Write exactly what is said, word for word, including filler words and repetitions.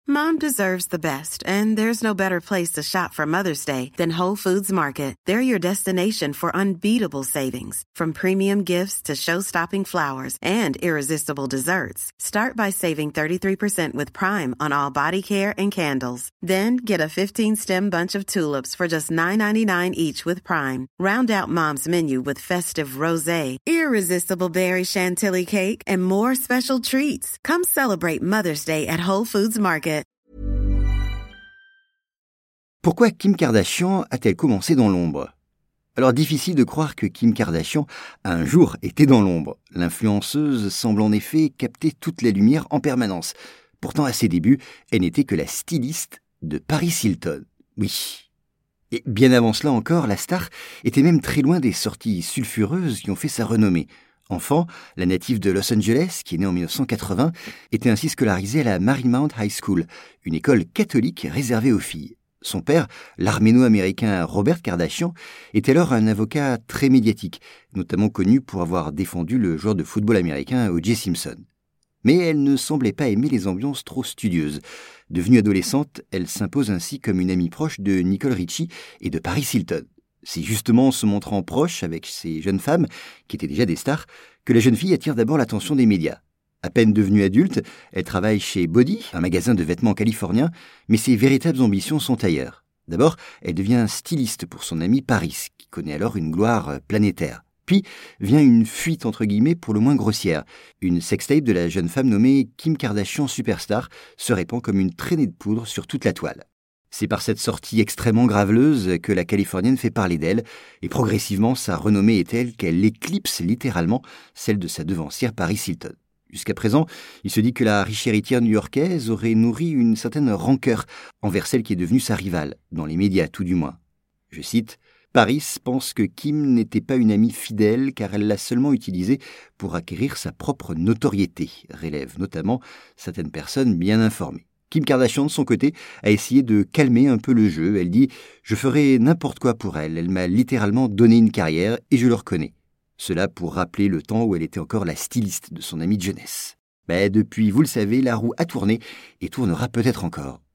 Mom deserves the best, and there's no better place to shop for Mother's Day than Whole Foods Market. They're your destination for unbeatable savings, from premium gifts to show-stopping flowers and irresistible desserts. Start by saving thirty-three percent with Prime on all body care and candles. Then get a fifteen-stem bunch of tulips for just nine ninety-nine each with Prime. Round out Mom's menu with festive rosé, irresistible berry chantilly cake, and more special treats. Come celebrate Mother's Day at Whole Foods Market. Pourquoi Kim Kardashian a-t-elle commencé dans l'ombre ? Alors difficile de croire que Kim Kardashian a un jour été dans l'ombre. L'influenceuse semble en effet capter toute la lumière en permanence. Pourtant à ses débuts, elle n'était que la styliste de Paris Hilton. Oui. Et bien avant cela encore, la star était même très loin des sorties sulfureuses qui ont fait sa renommée. Enfant, la native de Los Angeles, qui est née en dix-neuf cent quatre-vingts, était ainsi scolarisée à la Marymount High School, une école catholique réservée aux filles. Son père, l'arméno-américain Robert Kardashian, était alors un avocat très médiatique, notamment connu pour avoir défendu le joueur de football américain O J Simpson. Mais elle ne semblait pas aimer les ambiances trop studieuses. Devenue adolescente, elle s'impose ainsi comme une amie proche de Nicole Richie et de Paris Hilton. C'est justement en se montrant proche avec ces jeunes femmes, qui étaient déjà des stars, que la jeune fille attire d'abord l'attention des médias. À peine devenue adulte, elle travaille chez Body, un magasin de vêtements californien, mais ses véritables ambitions sont ailleurs. D'abord, elle devient styliste pour son ami Paris, qui connaît alors une gloire planétaire. Puis vient une fuite entre guillemets pour le moins grossière. Une sextape de la jeune femme nommée Kim Kardashian Superstar se répand comme une traînée de poudre sur toute la toile. C'est par cette sortie extrêmement graveleuse que la Californienne fait parler d'elle, et progressivement sa renommée est telle qu'elle éclipse littéralement celle de sa devancière Paris Hilton. Jusqu'à présent, il se dit que la riche héritière new-yorkaise aurait nourri une certaine rancœur envers celle qui est devenue sa rivale, dans les médias tout du moins. Je cite, « Paris pense que Kim n'était pas une amie fidèle car elle l'a seulement utilisée pour acquérir sa propre notoriété », relèvent notamment certaines personnes bien informées. Kim Kardashian, de son côté, a essayé de calmer un peu le jeu. Elle dit « Je ferai n'importe quoi pour elle. Elle m'a littéralement donné une carrière et je le reconnais. » Cela pour rappeler le temps où elle était encore la styliste de son amie de jeunesse. Mais depuis, vous le savez, la roue a tourné et tournera peut-être encore.